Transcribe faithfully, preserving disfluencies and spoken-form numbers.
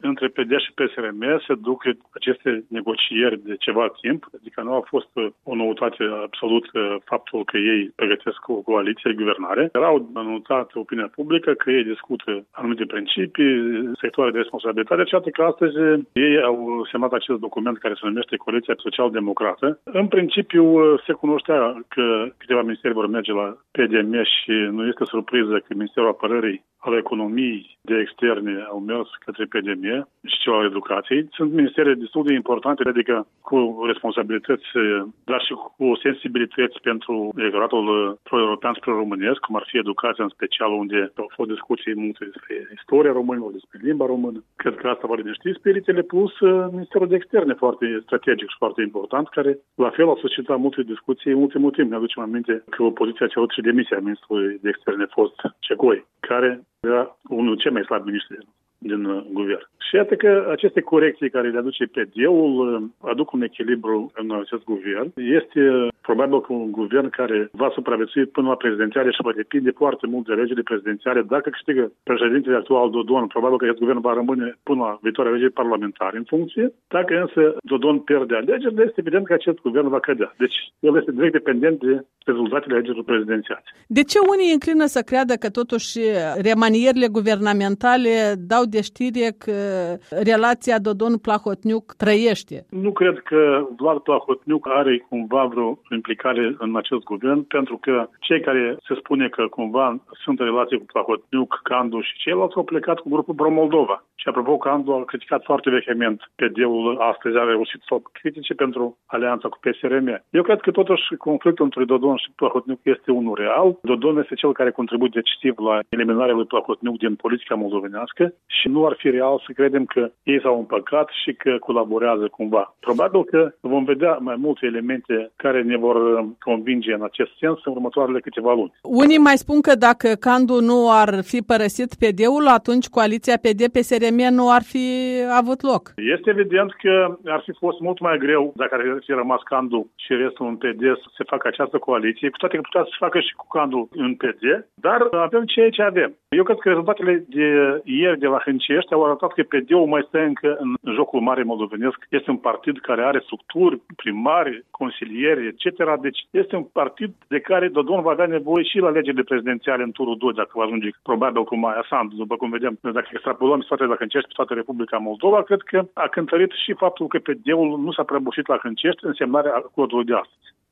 între P D și P S R M se duc aceste negocieri de ceva timp, adică nu a fost o noutate absolut faptul că ei pregătesc o coaliție de guvernare. Erau anunțat opinia publică că ei discută anumite principii, sectoare de responsabilitate, și atât că astăzi ei au semnat acest document care se numește Coaliția Social-Democrată. În principiu se cunoștea că câteva ministeri vor merge la P D M și nu este surpriză că Ministerul Apărării, al Economiei, de Externe au mers către P D M și cel al Educației. Sunt ministere destul de importante, adică cu responsabilități, dar și cu sensibilități pentru electoratul pro-european și pro-românesc, cum ar fi educația în special, unde au fost discuții multe despre istoria românilor, despre limba română. Cred că asta va liniști spiritele, plus Ministerul de Externe, foarte strategic și foarte important, care la fel a suscitat multe discuții în ultimul timp. Ne aducem aminte că opoziția a cerut și demisia ministrului de Externe fost Cecoi, care era unul cei mai slabi miniștri din uh, guvern. Și iată că aceste corecții care le aduce P D-ul uh, aduc un echilibru în acest guvern. Este uh, probabil că un guvern care va supraviețui până la prezidențiale și va depinde foarte mult de legile prezidențiale. Dacă câștigă președintele actual Dodon, probabil că acest guvern va rămâne până la viitoarea lege parlamentare în funcție. Dacă însă Dodon pierde alegerile, este evident că acest guvern va cădea. Deci el este direct dependent de rezultatele alegerilor prezidențiale. De ce unii înclină să creadă că totuși remanierele guvernamentale dau de știre că relația Dodon-Plahotniuc trăiește? Nu cred că Vlad Plahotniuc are cumva vreo implicare în acest guvern, pentru că cei care se spune că cumva sunt în relație cu Plahotniuc, Candu și ceilalți au plecat cu grupul Pro-Moldova. Și apropo, Candu a criticat foarte vehement P D-ul, astăzi a reușit să o critice pentru alianța cu P S R M. Eu cred că totuși conflictul între Dodon și Plahotniuc este unul real. Dodon este cel care contribuie decisiv la eliminarea lui Plahotniuc din politica moldovenească și nu ar fi real să credem că ei s-au împăcat și că colaborează cumva. Probabil că vom vedea mai multe elemente care ne vor convinge în acest sens în următoarele câteva luni. Unii mai spun că dacă Candu nu ar fi părăsit P D-ul, atunci coaliția P D P S R M nu ar fi avut loc. Este evident că ar fi fost mult mai greu dacă ar fi rămas Candu și restul în P D să se facă această coaliție, cu toate că putea să se facă și cu Candu în P D, dar avem ceea ce avem. Eu cred că rezultatele de ieri de la Hâncești au arătat că P D-ul mai stă încă în jocul mare moldovenesc. Este un partid care are structuri, primari, consilieri, et cetera. Deci este un partid de care Dodon va avea nevoie și la alegerile prezidențiale în turul doi, dacă va ajunge probabil cu Maia Sandu, după cum vedem. Dacă extrapolăm situația de la Hâncești pe toată Republica Moldova, cred că a cântărit și faptul că P D-ul nu s-a prăbușit la Hâncești în semnarea acordului de astăzi.